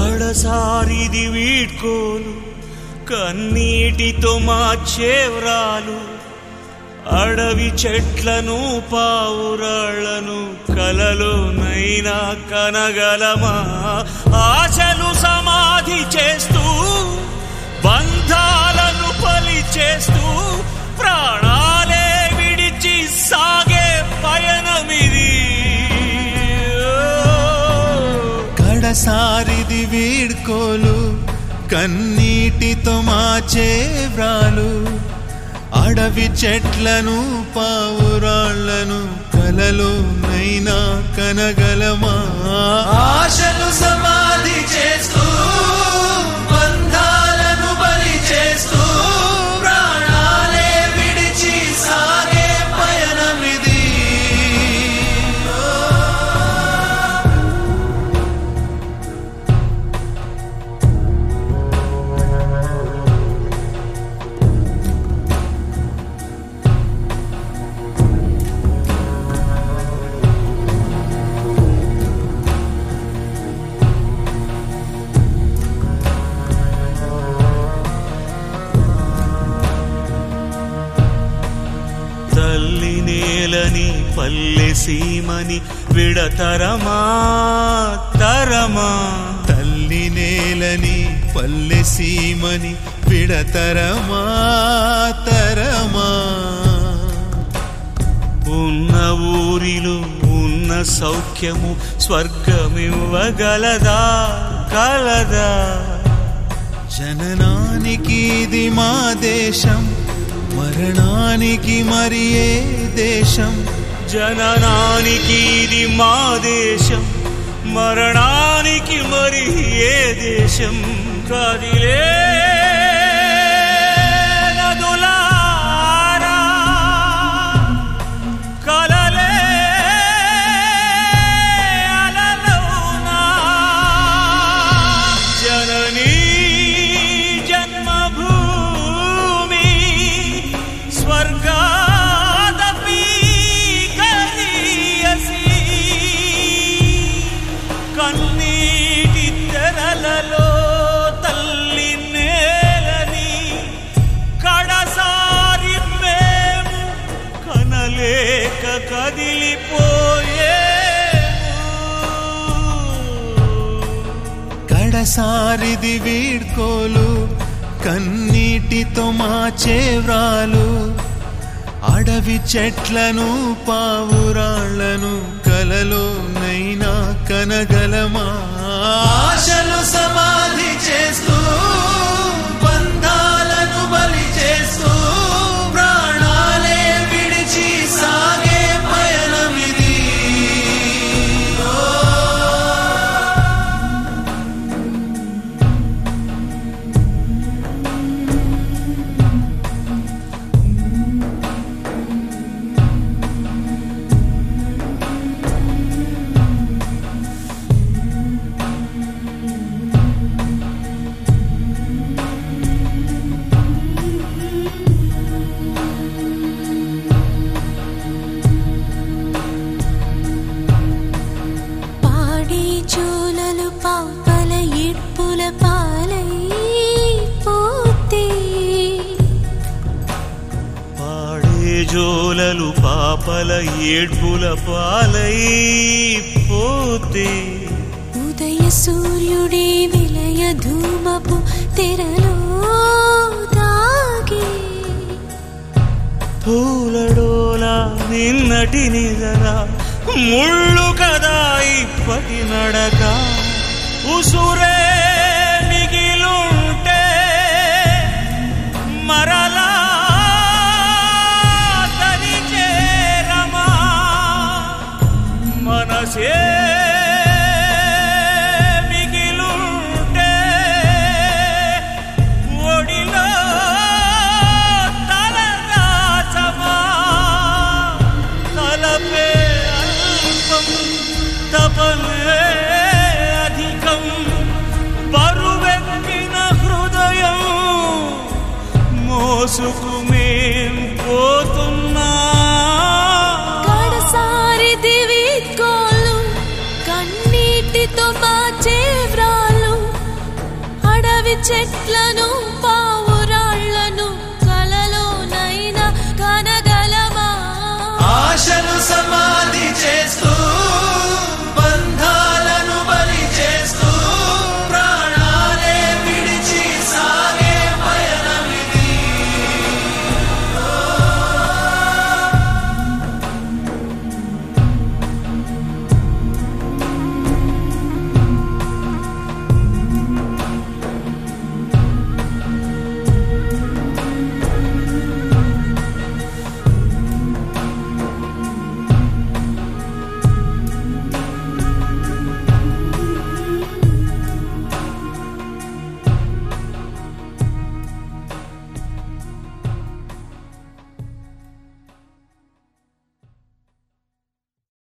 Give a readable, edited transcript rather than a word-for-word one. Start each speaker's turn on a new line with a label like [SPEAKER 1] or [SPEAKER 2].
[SPEAKER 1] కడసారిది వీడ్కోలు కన్నీటితో మార్చేవ్రాలు అడవి చెట్లను పావురాళ్లను కలలోనైనా కనగలమా ఆశలు సమాధి చేస్తూ బంధాలను బలి చేస్తూ ప్రాణాలే విడిచి సాగే పయనమిది
[SPEAKER 2] కడసారిది వీడ్కోలు కన్నీటితో మార్చేవ్రాలు అడవి చెట్లను పావురాళ్లను కలలోనైనా కనగలమా ఆశలు సమాధి చేస్తూ బంధాలను బలి చేస్తూ ప్రాణాలే విడిచి సాగే పయనమిది
[SPEAKER 1] తల్లి నేలని పల్లె సీమని విడతరమా తరమా
[SPEAKER 2] తల్లి నేలని పల్లె సీమని విడతరమా తరమా
[SPEAKER 1] ఉన్న ఊరిలో ఉన్న సౌఖ్యము స్వర్గమివ్వగలదా కలదా
[SPEAKER 2] జననానికి ఇది మా దేశం మరణానికి మరి ఏ దేశం
[SPEAKER 1] జననానికి ఇది మా దేశం మరణానికి మరి ఏ దేశం కదిలే నదులారా కలలే అలలోనా జననీ జన్మభూమి స్వర్గాదపి కరీయసి కన్నీటి తెరలలో తల్లి నేలని కడసారి మేము కనలేక కదిలిపోయేము
[SPEAKER 2] కడసారిది వీడ్కోలు కన్నీటితో మార్చేవ్రాలు అడవి చెట్లను పావురాళ్లను కలలోనైనా కనగలమా ఆశలు సమాధి చేస్తూ బంధాలను బలి చేస్తూ ప్రాణాలే విడిచి సాగే పయనమిది
[SPEAKER 3] పాడి జోలలు పాపల ఇడ్పుల పాలైపోతే
[SPEAKER 1] పాడే జోలలు పాపల ఏడ్పుల పాలైపోతే
[SPEAKER 3] ఉదయ సూర్యుడే విలయ ధూమపు తెరలో దాగి
[SPEAKER 1] పూలడోలా నిన్నటి నిజరా ముళ్ళు కదా ఇప్పటి నడక ఉసురే మిగిలుంటే మరలా తని చేరమా మనసే మిగిలుంటే ఒడిలో తలదాచమా తలపే అల్పం తపనే అధికం
[SPEAKER 3] అడవి చెట్లను పావురాళ్లను కలలోనైనా కనగలమా?
[SPEAKER 2] ఆశను సమాధి చేస్తూ